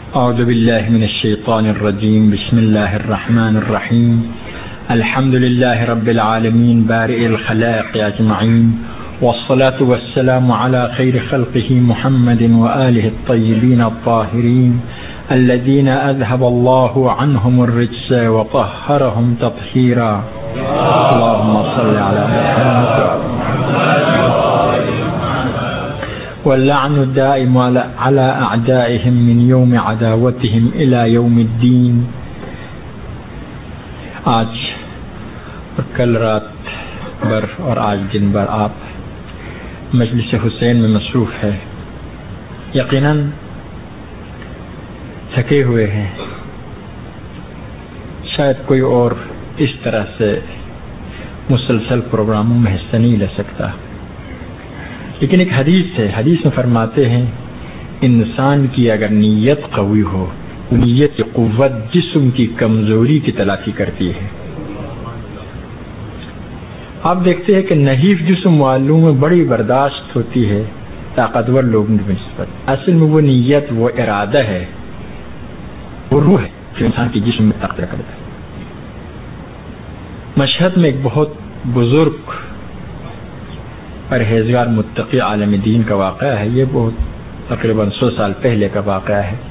اعوذ باللہ من الشیطان الرجیم بسم اللہ الرحمن الرحیم الحمد للہ رب العالمین بارئ الخلائق اجمعین والصلاة والسلام على خیر خلقه محمد وآلہ الطیبین الطاہرین الذین اذهب اللہ عنهم الرجس وطہرهم تطہیرا اللهم صل على محمد واللعن الدائم على اعدائهم من يوم عداوتهم الى يوم الدین. آج اور کل رات بھر اور آج دن بھر آپ مجلس حسین میں مصروف ہے. یقیناً تھکے ہوئے ہیں. شاید کوئی اور اس طرح سے مسلسل پروگراموں میں حصہ نہیں لے سکتا، لیکن ایک حدیث ہے، حدیث میں فرماتے ہیں انسان کی اگر نیت قوی ہو، نیت کی قوت جسم کی کمزوری کی تلافی کرتی ہے. آپ دیکھتے ہیں کہ نحیف جسم والوں میں بڑی برداشت ہوتی ہے طاقتور لوگوں کی نسبت. اصل میں وہ نیت، وہ ارادہ ہے، وہ روح ہے جو انسان کے جسم میں طاقت رکھتا ہے. مشہد میں ایک بہت بزرگ پرہیزگار متقی عالم دین کا واقعہ ہے. یہ بہت تقریباً 100 سال پہلے کا واقعہ ہے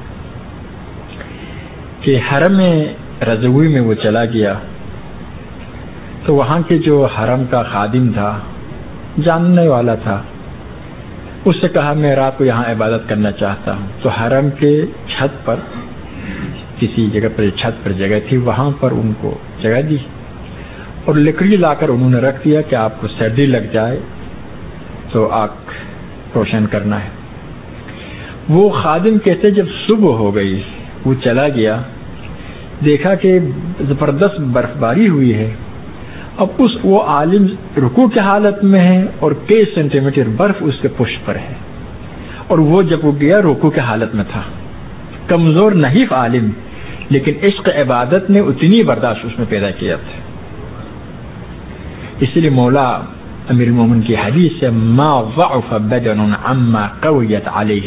کہ حرم رضوی میں وہ چلا گیا تو وہاں کے جو حرم کا خادم تھا، جاننے والا تھا، اس سے کہا میں رات کو یہاں عبادت کرنا چاہتا ہوں. تو حرم کے چھت پر، کسی جگہ پر چھت پر جگہ تھی، وہاں پر ان کو جگہ دی اور لکڑی لا کر انہوں نے رکھ دیا کہ آپ کو سردی لگ جائے تو آگ روشن کرنا ہے. وہ خادم کہتے جب صبح ہو گئی وہ چلا گیا، دیکھا کہ زبردست برف باری ہوئی ہے. اب وہ عالم رکوع کی حالت میں ہے اور کئی سینٹی میٹر برف اس کے پشت پر ہے، اور وہ جب وہ گیا رکوع کی حالت میں تھا. کمزور نحیف عالم، لیکن عشق عبادت نے اتنی برداشت اس میں پیدا کیا تھا. اس لیے مولا امیر المومن کی حدیث سے ما ضعف بدن عما قویت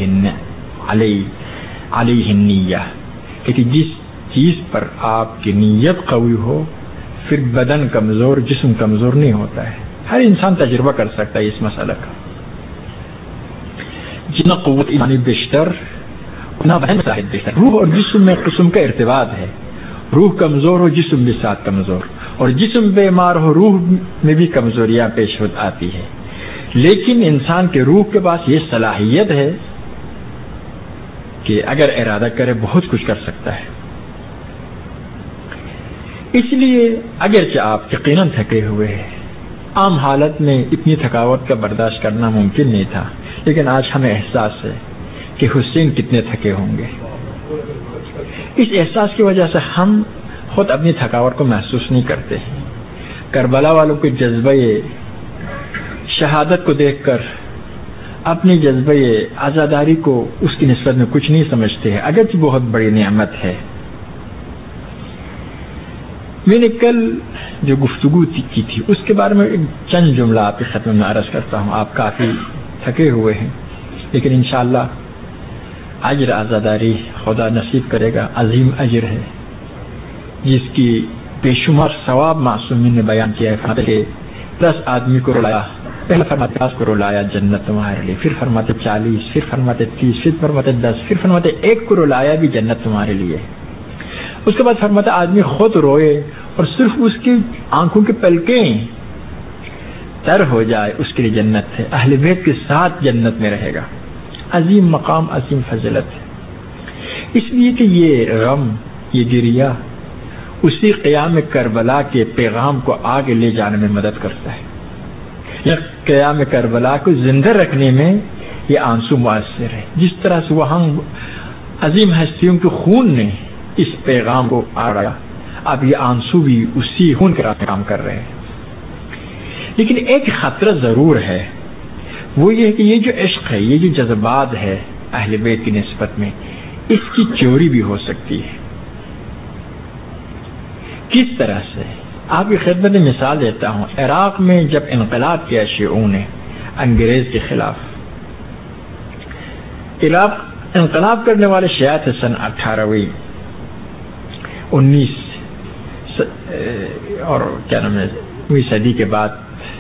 علیہ النیہ، کہ جس چیز پر آپ کی نیت قوی ہو پھر بدن کمزور، جسم کمزور نہیں ہوتا ہے. ہر انسان تجربہ کر سکتا ہے اس مسئلہ کا. جتنا قوت ایمانی بیشتر اتنا بدن صاحب بیشتر. روح اور جسم میں قسم کا ارتباط ہے. روح کمزور ہو جسم بھی ساتھ کمزور، اور جسم بیمار ہو روح میں بھی کمزوریاں پیش آتی ہے. لیکن انسان کے روح کے پاس یہ صلاحیت ہے کہ اگر ارادہ کرے بہت کچھ کر سکتا ہے. اس لیے اگرچہ آپ یقیناً تھکے ہوئے ہیں، عام حالت میں اتنی تھکاوٹ کا برداشت کرنا ممکن نہیں تھا، لیکن آج ہمیں احساس ہے کہ حسین کتنے تھکے ہوں گے. اس احساس کی وجہ سے ہم خود اپنی تھکاوٹ کو محسوس نہیں کرتے. کربلا والوں کے جذبہ شہادت کو دیکھ کر اپنی جذبہ عزاداری کو اس کی نسبت میں کچھ نہیں سمجھتے ہیں، اگرچہ بہت بڑی نعمت ہے. میں نے کل جو گفتگو کی تھی اس کے بارے میں ایک چند جملہ آپ کے خدمت میں عرض کرتا ہوں. آپ کافی تھکے ہوئے ہیں، لیکن انشاءاللہ اجر عزاداری خدا نصیب کرے گا. عظیم اجر ہے جس کی بے شمار ثواب معصومین نے بیان کیا ہے. 10 آدمی کو رلایا، پہلے فرماتے 50 کو رلایا جنت تمہارے لیے، پھر فرماتے 40، پھر فرماتے 30، پھر فرماتے 10، پھر فرماتے 1 کو رلایا بھی جنت تمہارے لیے. اس کے بعد فرماتے آدمی خود روئے اور صرف اس کی آنکھوں کی پلکیں تر ہو جائے اس کے لیے جنت ہے. اہل بیت کے ساتھ جنت میں رہے گا. عظیم مقام، عظیم فضیلت ہے. اس لیے کہ یہ غم، یہ گریہ اسی قیام کربلا کے پیغام کو آگے لے جانے میں مدد کرتا ہے. یہ قیام کربلا کو زندہ رکھنے میں یہ آنسو مؤثر ہے. جس طرح سے وہاں عظیم ہستیوں کے خون نے اس پیغام کو آڑا، اب یہ آنسو بھی اسی خون کے راستے کام کر رہے ہیں. لیکن ایک خطرہ ضرور ہے، وہ یہ ہے کہ یہ جو عشق ہے، یہ جو جذبات ہے اہل بیت کی نسبت میں، اس کی چوری بھی ہو سکتی ہے. کس طرح سے؟ آپ کی خدمت میں مثال دیتا ہوں. عراق میں جب انقلاب کیا شیعوں نے انگریز کے خلاف، عراق انقلاب کرنے والے شیعہ تھے سن 18ویں 19 اور کیا نام ہے 20 صدی کے بعد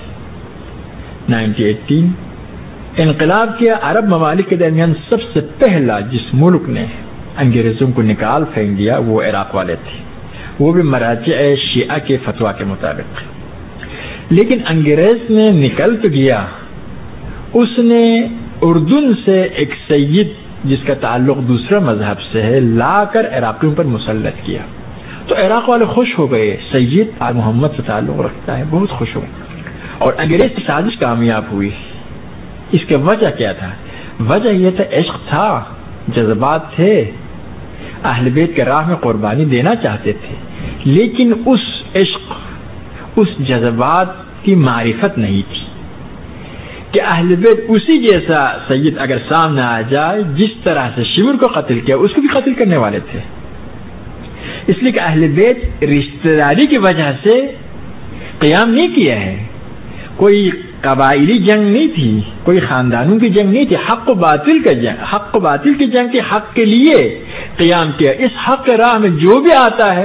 1918 انقلاب کیا عرب ممالک کے درمیان سب سے پہلا جس ملک نے انگریزوں کو نکال پھینک دیا وہ عراق والے تھے، وہ بھی مراجع شیعہ کے فتویٰ کے مطابق. لیکن انگریز نے نکل تو گیا، اس نے اردن سے ایک سید جس کا تعلق دوسرا مذہب سے ہے لا کر عراقیوں پر مسلط کیا. تو عراق والے خوش ہو گئے، سید محمد سے تعلق رکھتا ہے، بہت خوش ہو گئے. اور انگریز کی سازش کامیاب ہوئی. اس کی وجہ کیا تھا؟ وجہ یہ تھا عشق تھا، جذبات تھے، اہل بیت کے راہ میں قربانی دینا چاہتے تھے، لیکن اس عشق اس جذبات کی معرفت نہیں تھی کہ اہل بیت اسی جیسا سید اگر سامنے آ جائے جس طرح سے شمر کو قتل کیا اس کو بھی قتل کرنے والے تھے. اس لیے کہ اہل بیت رشتہ داری کی وجہ سے قیام نہیں کیا ہے، کوئی قبائلی جنگ نہیں تھی، کوئی خاندانوں کی جنگ نہیں تھی، حق و باطل کی جنگ کے حق کے لیے قیام کیا. اس حق کے راہ میں جو بھی آتا ہے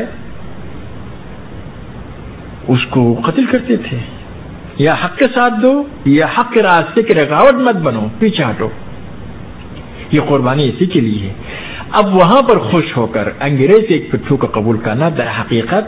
اس کو قتل کرتے تھے. یا حق کے ساتھ دو یا حق کے راستے کی رکاوٹ مت بنو، پیچھے ہٹو. یہ قربانی اسی کے لیے ہے. اب وہاں پر خوش ہو کر انگریز ایک پٹھو کو قبول کرنا در حقیقت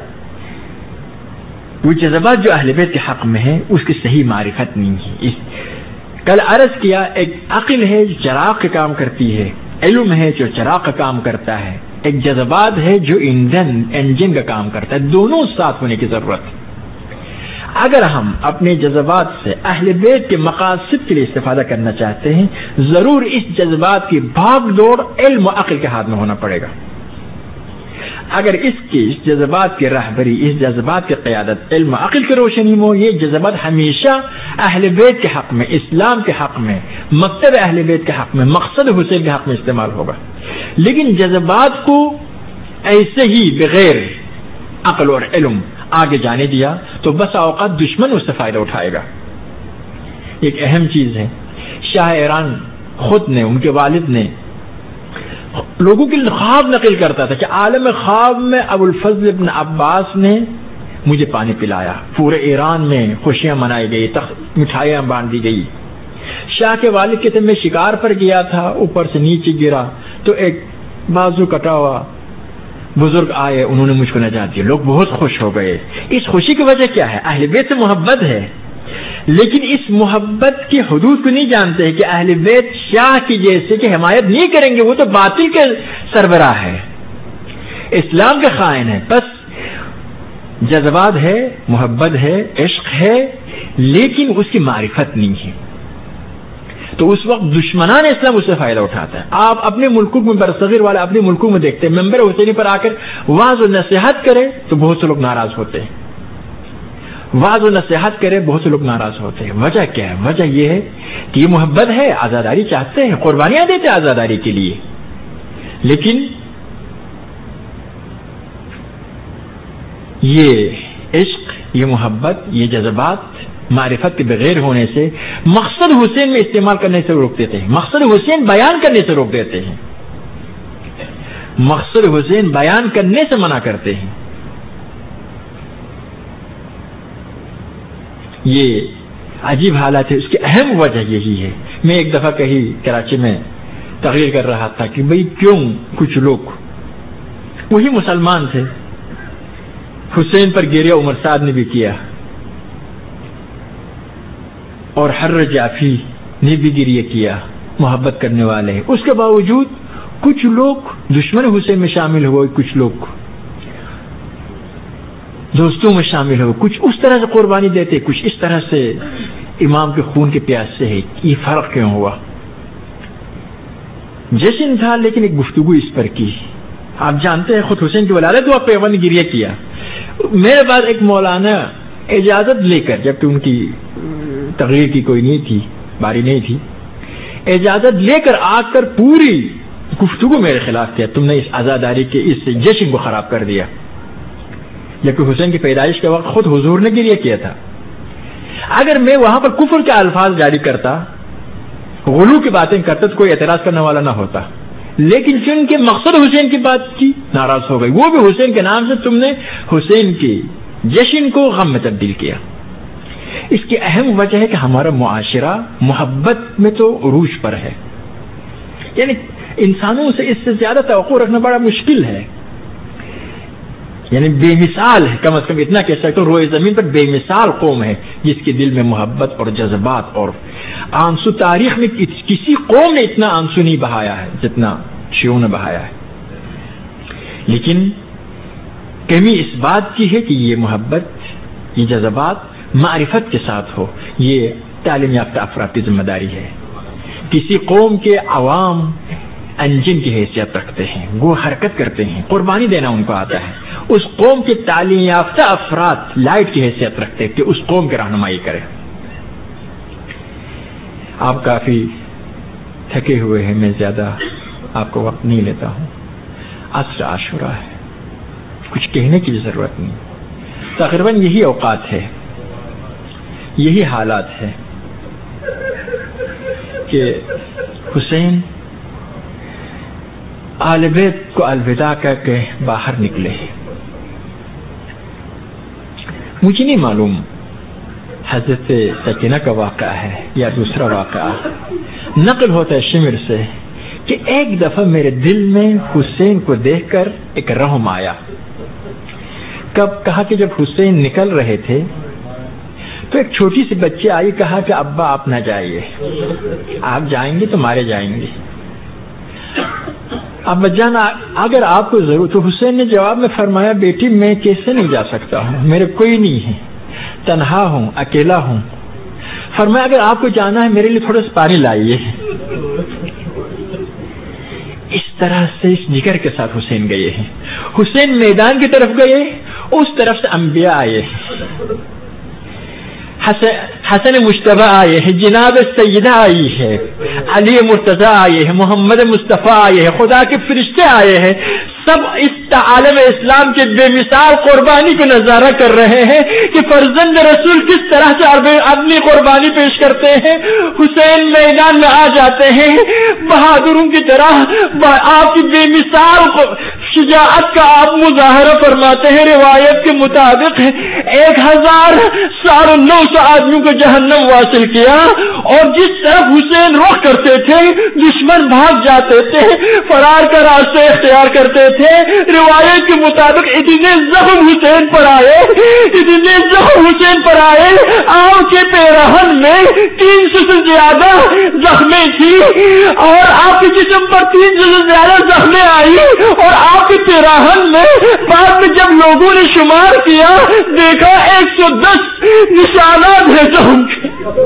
وہ جذبات جو اہل بیت کے حق میں ہے اس کی صحیح معرفت نہیں ہے. کل عرض کیا ایک عقل ہے جو چراغ کا کام کرتی ہے، علم ہے جو چراغ کا کام کرتا ہے، ایک جذبات ہے جو انجن کا کام کرتا ہے. دونوں ساتھ ہونے کی ضرورت ہے. اگر ہم اپنے جذبات سے اہل بیت کے مقاصد کے لیے استفادہ کرنا چاہتے ہیں ضرور اس جذبات کی بھاگ دوڑ علم و عقل کے ہاتھ میں ہونا پڑے گا. اگر اس جذبات کی رہبری، اس جذبات کی قیادت علم و عقل کی روشنی میں ہو، یہ جذبات ہمیشہ اہل بیت کے حق میں، اسلام کے حق میں، مکتب اہل بیت کے حق میں، مقصد حسین کے حق میں استعمال ہوگا. لیکن جذبات کو ایسے ہی بغیر عقل اور علم آگے جانے دیا تو بس اوقات دشمن اس سے فائدہ اٹھائے گا. ایک اہم چیز ہے، شاہ ایران خود نے، ان کے والد نے لوگوں کے خواب نقل کرتا تھا کہ عالم خواب میں ابو الفضل ابن عباس نے مجھے پانی پلایا. پورے ایران میں خوشیاں منائی گئی، مٹھائیاں بانٹ دی گئی. شاہ کے والد کہتے میں شکار پر گیا تھا، اوپر سے نیچے گرا تو ایک بازو کٹا ہوا بزرگ آئے، انہوں نے مجھ کو نجات دی. لوگ بہت خوش ہو گئے. اس خوشی کی وجہ کیا ہے؟ اہل بیت سے محبت ہے، لیکن اس محبت کی حدود کو نہیں جانتے کہ اہل بیت شاہ کی جیسے کہ حمایت نہیں کریں گے، وہ تو باطل کے سربراہ ہے، اسلام کے خائن ہے. بس جذبات ہے، محبت ہے، عشق ہے، لیکن اس کی معرفت نہیں ہے. تو اس وقت دشمنان اسلام اس سے فائدہ اٹھاتا ہے. آپ اپنے ملکوں میں، برصغیر والے اپنے ملکوں میں دیکھتے ہیں، ممبر حسینی پر آ کر وعظ و نصیحت کرے تو بہت سے لوگ ناراض ہوتے ہیں. وعظ و نصیحت کرے بہت سے لوگ ناراض ہوتے ہیں. وجہ کیا ہے؟ وجہ یہ ہے کہ یہ محبت ہے، آزاداری چاہتے ہیں، قربانیاں دیتے ہیں آزاداری کے لیے، لیکن یہ عشق، یہ محبت، یہ جذبات معرفت کے بغیر ہونے سے مقصد حسین میں استعمال کرنے سے روک دیتے ہیں، مقصد حسین بیان کرنے سے روک دیتے ہیں، مقصد حسین بیان کرنے سے منع کرتے ہیں. یہ عجیب حالت ہے. اس کی اہم وجہ یہی ہے. میں ایک دفعہ کہیں کراچی میں تقریر کر رہا تھا کہ بھئی کیوں کچھ لوگ وہی مسلمان تھے، حسین پر گریہ عمر سعد نے بھی کیا اور حر جعفی نے بھی گریہ کیا، محبت کرنے والے ہیں. اس کے باوجود کچھ لوگ دشمن حسین میں شامل ہوئے، کچھ لوگ دوستوں میں شامل ہو، کچھ اس طرح سے قربانی دیتے، کچھ اس طرح سے امام کے خون کے پیاس سے ہے. یہ فرق کیوں ہوا؟ جشن تھا لیکن ایک گفتگو اس پر کی. آپ جانتے ہیں خود حسین کی ولادت ہوا، پیغمبر نے گریہ کیا. میرے بعد ایک مولانا اجازت لے کر، جبکہ ان کی تقریر کی کوئی نہیں تھی، باری نہیں تھی، اجازت لے کر آ کر پوری گفتگو میرے خلاف کیا. تم نے اس عزاداری کے اس جشن کو خراب کر دیا، جبکہ حسین کی پیدائش کے وقت خود حضور نے گریہ کیا تھا. اگر میں وہاں پر کفر کے الفاظ جاری کرتا، غلو کی باتیں کرتا تو کوئی اعتراض کرنے والا نہ ہوتا، لیکن چون کے مقصد حسین کی بات کی ناراض ہو گئی. وہ بھی حسین کے نام سے تم نے حسین کے جشن کو غم میں تبدیل کیا. اس کی اہم وجہ ہے کہ ہمارا معاشرہ محبت میں تو عروج پر ہے. یعنی انسانوں سے اس سے زیادہ توقع رکھنا بڑا مشکل ہے. یعنی بے مثال ہے, کم از کم اتنا کہہ سکتا ہوں, روئے زمین پر بے مثال قوم ہے جس کے دل میں محبت اور جذبات اور آنسو. تاریخ میں کسی قوم نے اتنا آنسو نہیں بہایا ہے جتنا شیعوں نے بہایا ہے. لیکن کمی اس بات کی ہے کہ یہ محبت, یہ جذبات معرفت کے ساتھ ہو. یہ تعلیم یافتہ افراد کی ذمہ داری ہے. کسی قوم کے عوام انجن کی حیثیت رکھتے ہیں, وہ حرکت کرتے ہیں, قربانی دینا ان کو آتا ہے. اس قوم کے تعلیم یافتہ افراد لائٹ کی حیثیت رکھتے ہیں کہ اس قوم کی رہنمائی کرے. آپ کافی تھکے ہوئے ہیں, میں زیادہ آپ کو وقت نہیں لیتا ہوں. عصر عاشورہ ہے, کچھ کہنے کی ضرورت نہیں. تقریباً یہی اوقات ہے, یہی حالات ہے کہ حسین آل بیت کو الوداع کر کے باہر نکلے. مجھے نہیں معلوم حضرت سکینہ کا واقعہ ہے یا دوسرا واقعہ. نقل ہوتا ہے شمر سے کہ ایک دفعہ میرے دل میں حسین کو دیکھ کر ایک رحم آیا. کب کہا کہ جب حسین نکل رہے تھے تو ایک چھوٹی سی بچی آئی, کہا کہ ابا آپ نہ جائیے, آپ جائیں گے تو مارے جائیں گے. ابا جان اگر آپ کو ضرورت. تو حسین نے جواب میں فرمایا, بیٹی میں کیسے نہیں جا سکتا ہوں, میرے کوئی نہیں ہے, تنہا ہوں, اکیلا ہوں. فرمایا اگر آپ کو جانا ہے میرے لیے تھوڑا سا پانی لائیے. اس طرح سے اس جگر کے ساتھ حسین گئے ہیں. حسین میدان کی طرف گئے, اس طرف سے انبیاء آئے, حسن مشتبہ آئے ہیں, جناب سیدہ آئی ہے, علی مرتضی آئے ہیں, محمد مصطفیٰ آئے ہیں, خدا کے فرشتے آئے ہیں. سب اس عالم اسلام کے بے مثال قربانی کو نظارہ کر رہے ہیں کہ فرزند رسول کس طرح سے اپنی قربانی پیش کرتے ہیں. حسین میدان میں آ جاتے ہیں, بہادروں کی طرح آپ کی بے مثال شجاعت کا آپ مظاہرہ فرماتے ہیں. روایت کے مطابق 1900 آدمیوں کو جہنم واصل کیا, اور جس طرف حسین رخ کرتے تھے دشمن بھاگ جاتے تھے, فرار کا راستہ اختیار کرتے تھے. روایت کے مطابق اتنے زخم حسین پر آئے, اتنے زخم حسین پر آئے, آپ کے پیراہن میں 300 سے زیادہ زخمیں تھی, اور آپ کے جسم پر 300 سے زیادہ زخمیں آئی, اور آپ کے پیراہن میں بعد میں جب لوگوں نے شمار کیا دیکھا 110 نشانات ہیں زخم کے.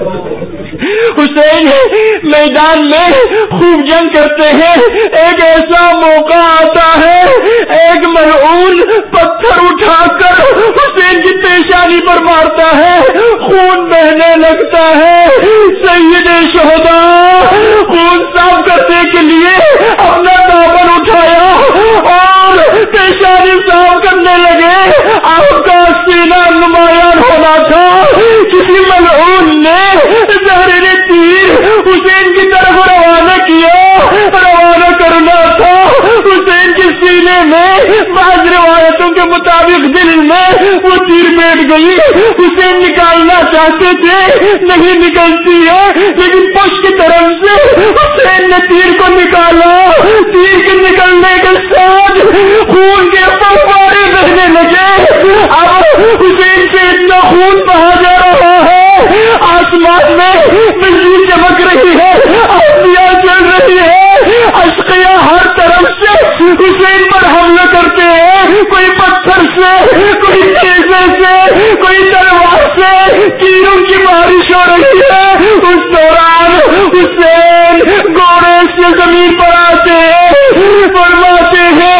حسین میدان میں خوب جنگ کرتے ہیں. ایک ایسا موقع آتا ہے, ایک ملعون پتھر اٹھا کر حسین کی پیشانی پر مارتا ہے, خون بہنے لگتا ہے. سید شہداء خون صاف کرنے کے لیے اپنا دامن اٹھایا اور پیشانی صاف کرنے لگے. آپ کا سینہ نمایاں ہونا تھا. کسی ملعون نے زہریلے تیر حسین کی طرف روانہ کیا, روانہ کرنا تھا. حسین کے سینے میں بعض روایتوں کے مطابق دل میں وہ تیر بیٹھ گئی. حسین نکالنا چاہتے تھے, نہیں نکلتی ہے, لیکن پش کی طرف سے حسین نے تیر کو نکالا. تیر کے نکلنے کے ساتھ خون کے فوارے بہنے لگے. اب حسین سے اتنا خون بہا جا رہا ہے, آسمان میں بجلی چمک رہی ہے, آندیاں چل رہی ہے, اشقیاء ہر طرف سے حسین پر حملہ کرتے ہیں. کوئی پتھر سے, کوئی نیزے سے, کوئی تلوار سے تیروں کی بارش ہو رہی ہے. اس دوران حسین گھوڑے سے زمین پر آتے ہیں, فرماتے ہیں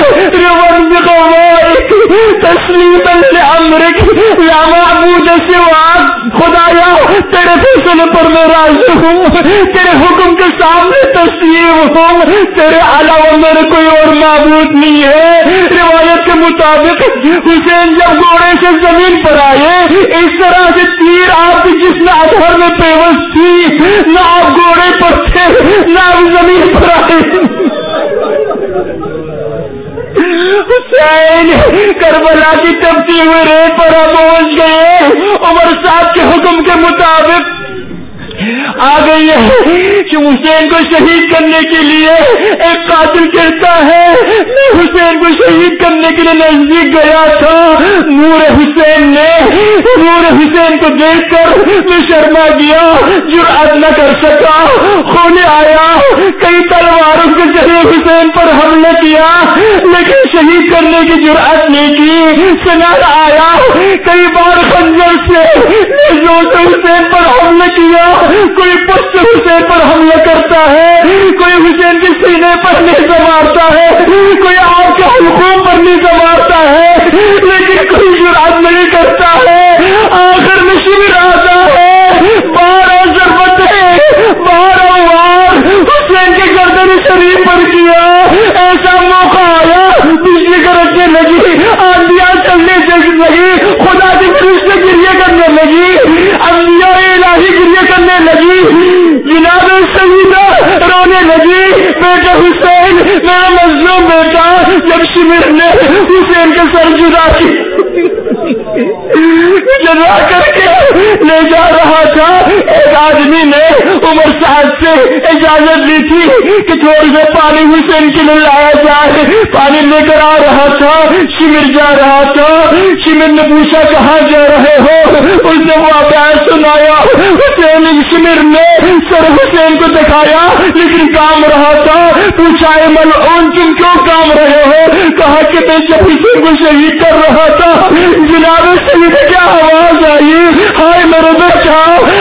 تسلیما لامرک لا معبود سواک. خدایا تیرے فیصلے پر میں راضی ہوں, تیرے حکم کے سامنے تسلیم ہوں, تیرے علاوہ میرے کوئی اور معبود نہیں ہے. روایت کے مطابق حسین جب گھوڑے سے زمین پر آئے, اس طرح سے تیر آپ کی جس نہ ادھر میں پیوست تھی, نہ آپ گھوڑے پر تھے, نہ آپ زمین پر آئے. حسین کربلا کی تپتی ہوئی ریت پر پہنچ گئے. عمر صاحب کے حکم کے مطابق آ گئی ہے کہ حسین کو شہید کرنے کے لیے ایک قاتل کہتا ہے میں حسین کو شہید کرنے کے لیے نزدیک گیا تھا. نور حسین کو دیکھ کر میں شرما گیا, جرأت نہ کر سکا. خون آیا, کئی تلواروں کے ذریعے حسین پر حملہ کیا لیکن شہید کرنے کی جرأت نہیں کی. سنان آیا, کئی بار خنجر سے حسین پر حملہ کیا. کوئی پشت حسین پر حملہ کرتا ہے, کوئی حسین کے سینے پر نیزہ مارتا ہے, کوئی آپ کے حلقوں پر نیزہ مارتا ہے, لیکن کوئی جرأت نہیں کرتا ہے. آخر میں شمر آتا ہے, 12 ضربتیں 12 وار حسین کے گردن شریف پر کیا. ایسا موقع آیا, بجلی گرجنے لگی, آندیاں چلنے لگی, خدا کے فرشتے گریہ کرنے لگی, انبیاء الہی گریہ کرنے لگی, جناب سیدہ رونے لگی. بیٹا حسین, میرا مظلوم بیٹا. جب شمر نے حسین کے سر جدا کر کے لے جا رہا تھا, ایک آدمی نے عمر صاحب سے اجازت لی تھی کہ تھوڑے سے پانی حسین کے لیے لایا جائے. پانی لے کر آ رہا تھا, شمر جا رہا تھا. شمر نے پوچھا کہاں جا رہے ہو؟ اس نے وہ واقعہ سنایا. شمر نے سر حسین کو دکھایا لیکن کام رہا تھا. پوچھا ملعون تم کیوں کام رہے ہو؟ کہا کہ میں جب حسین کو شہید کر رہا تھا جناب سید کیا آواز آئی, ہائے میرے بیٹا,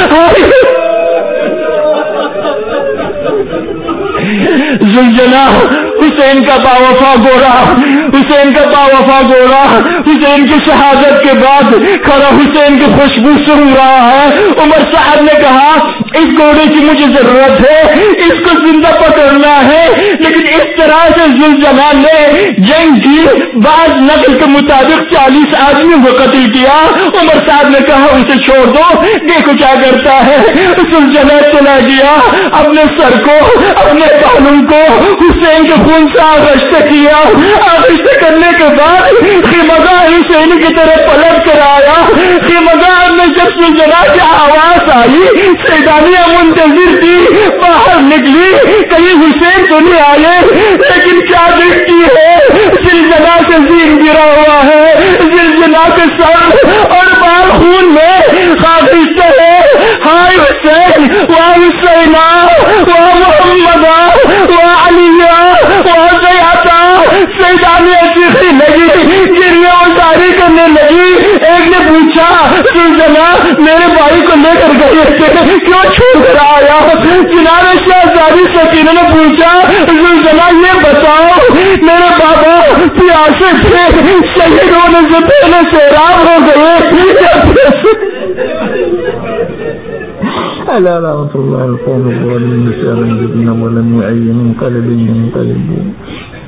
زلزلہ. حسین کا باوفا گورا, حسین کا باوفا گورا حسین کی شہادت کے بعد کھڑا حسین کی خوشبو سن رہا ہے. عمر صاحب نے کہا اس گھوڑے کی مجھے ضرورت ہے, اس کو زندہ پکڑنا ہے. لیکن اس طرح سے زلزلہ نے جنگ کی. بعض نقل کے مطابق 40 آدمی کو قتل کیا. عمر صاحب نے کہا اسے چھوڑ دو, دیکھو کیا کرتا ہے. زلزلہ چلا گیا, اپنے سر کو اپنے بالوں کو حسین کے خون سے آغشت کیا. آغشت کرنے کے بعد خیمگاہ حسین کی طرف پلٹ کر آیا. خیمگاہ میں جب زلزلہ کی آواز آئی, سیدانیہ منتظر تھی, باہر نکلی, کہیں حسین تو نہیں آئے, لیکن کیا دیکھتی ہے زلزلہ سے زین گرا ہوا ہے. زلزلہ کے سر اور بال خون میں خاکستہ ہے. ہائے حسین, وہاں حسینہ, وہاں محمدہ, وہاں علیہ, وہاں زیادہ. سیدانیہ چیخنے لگی, گریہ وزاری کرنے لگی. ایک نے پوچھا زلزلہ میرے بھائی کو لے کر گئے تھے, کیوں چھوڑ کر آیا؟ جناب شہزادی سکینہ نے پوچھا زلزلہ یہ بتاؤ میرے بابا پیاسے تھے, شہید ہونے سے پہلے سیراب ہو گئے. ألا رحمة الله القوم الظالمين بسأل جبنا ولم يعين قلب